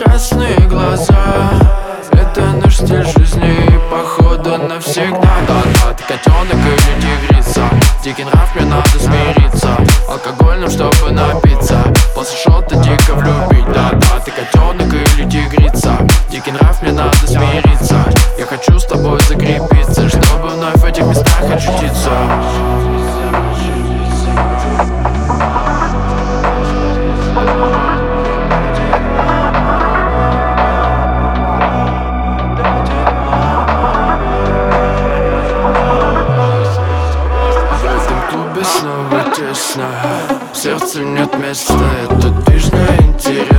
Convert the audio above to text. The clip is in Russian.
красные глаза. Это наш стиль жизни и походу навсегда. Да-да, ты котенок или тигрица, дикий нрав, мне надо смириться. Алкогольным, чтобы напиться, после шота дико влюбить. Да-да, ты котенок или тигрица, дикий нрав, мне надо смириться. Я хочу с тобой закрепиться, чтобы вновь в этих местах очутиться. Снова тесно, в сердце нет места. Это движно, интересно.